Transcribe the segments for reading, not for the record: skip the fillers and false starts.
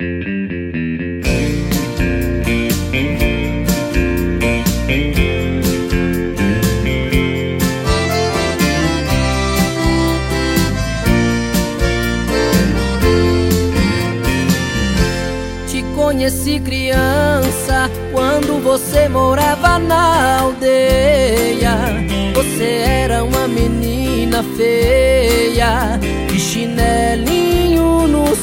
Conheci criança quando você morava na aldeia. Você era uma menina feia, de chinelinho nos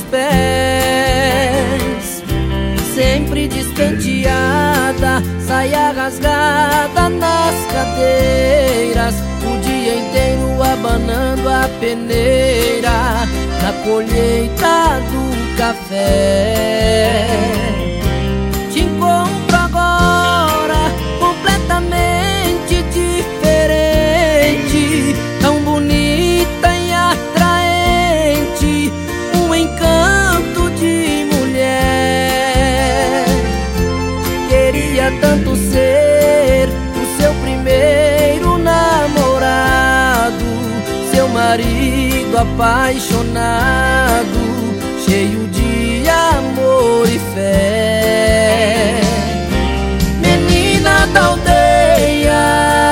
pés, sempre despenteada, saia rasgada nas cadeiras, o dia inteiro abanando a peneira na colheita do café. Te encontro agora completamente diferente, tão bonita e atraente, um encanto de mulher. Queria tanto ser o seu primeiro namorado, seu marido apaixonado, cheio de amor e fé. Menina da aldeia,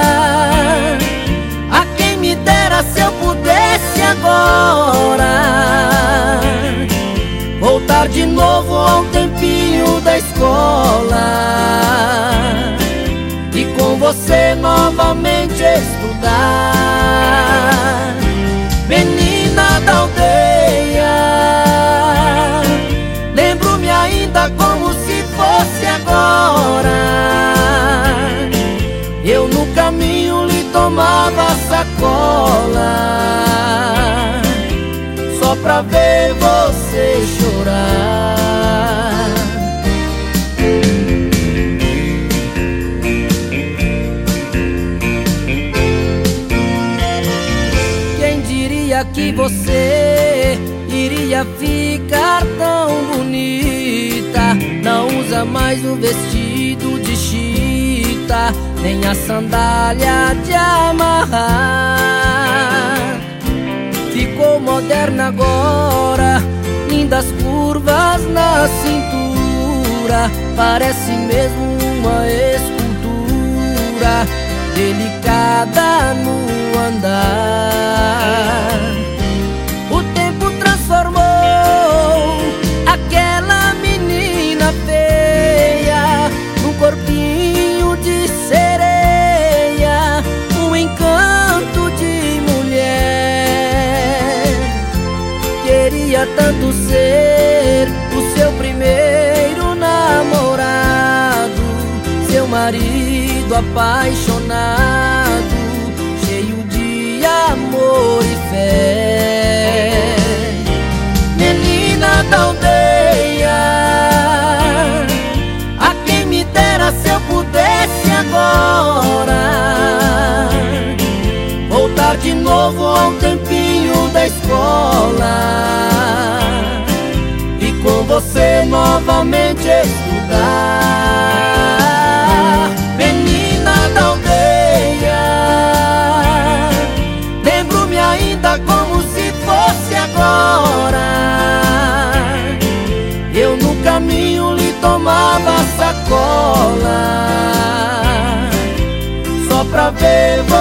a quem me dera se eu pudesse agora voltar de novo ao tempinho da escola e com você novamente estudar. Menina da aldeia, lembro-me ainda como se fosse agora. Eu no caminho lhe tomava sacola, só pra ver você chorar. Quem diria que você iria ficar tão bonita? Não usa mais o vestido de chita, nem a sandália de amarrar. Ficou moderna agora, lindas curvas na cintura, parece mesmo uma escultura, delicada no andar. O tempo transformou aquela menina feia num corpinho de sereia, um encanto de mulher. Queria tanto ser o seu primeiro namorado, seu marido apaixonado, cheio de amor e fé. Menina da aldeia, a quem me dera se eu pudesse agora voltar de novo ao tempinho da escola e com você novamente estudar. Menina da aldeia, lembro-me ainda como se fosse agora. Eu no caminho lhe tomava sacola, só pra ver você